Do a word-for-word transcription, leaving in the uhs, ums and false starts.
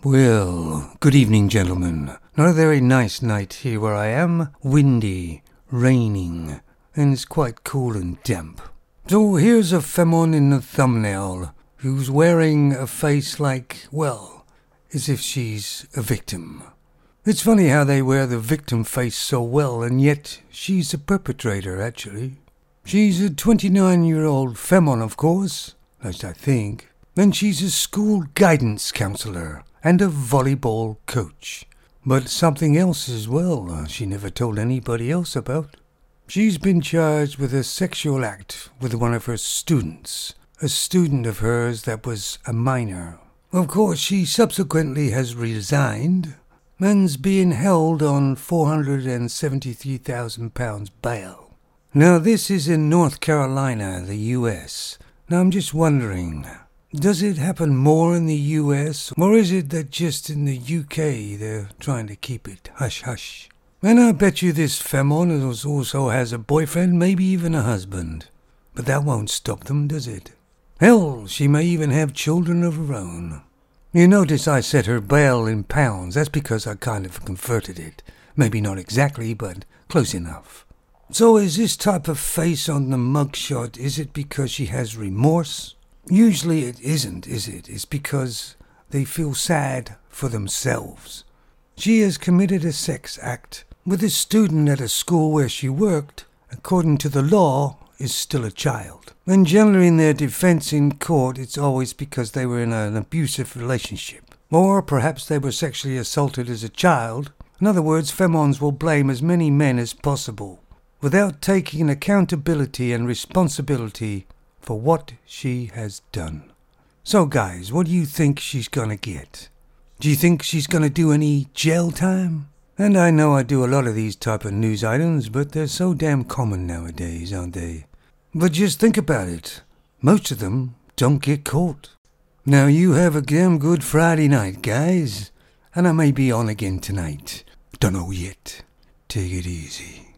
Well, good evening, gentlemen. Not a very nice night here where I am. Windy, raining, and it's quite cool and damp. So here's a femmon in the thumbnail who's wearing a face like, well, as if she's a victim. It's funny how they wear the victim face so well, and yet she's a perpetrator, actually. She's a twenty-nine-year-old femmon, of course, at least I think. And she's a school guidance counselor and a volleyball coach. But something else as well uh, she never told anybody else about. She's been charged with a sexual act with one of her students, a student of hers that was a minor. Of course, she subsequently has resigned and's being held on four hundred seventy-three thousand pounds bail. Now, this is in North Carolina, the U S. Now, I'm just wondering, does it happen more in the U S, or is it that just in the U K they're trying to keep it hush-hush? And I bet you this femmon also has a boyfriend, maybe even a husband. But that won't stop them, does it? Hell, she may even have children of her own. You notice I said her bail in pounds. That's because I kind of converted it. Maybe not exactly, but close enough. So is this type of face on the mugshot, is it because she has remorse? Usually it isn't, is it? It's because they feel sad for themselves. She has committed a sex act with a student at a school where she worked, according to the law, is still a child. And generally in their defense in court, it's always because they were in an abusive relationship. Or perhaps they were sexually assaulted as a child. In other words, femmons will blame as many men as possible, without taking accountability and responsibility for what she has done. So guys, what do you think she's gonna get? Do you think she's gonna do any jail time? And I know I do a lot of these type of news items, but they're so damn common nowadays, aren't they? But just think about it. Most of them don't get caught. Now you have a damn good Friday night, guys. And I may be on again tonight. Don't know yet. Take it easy.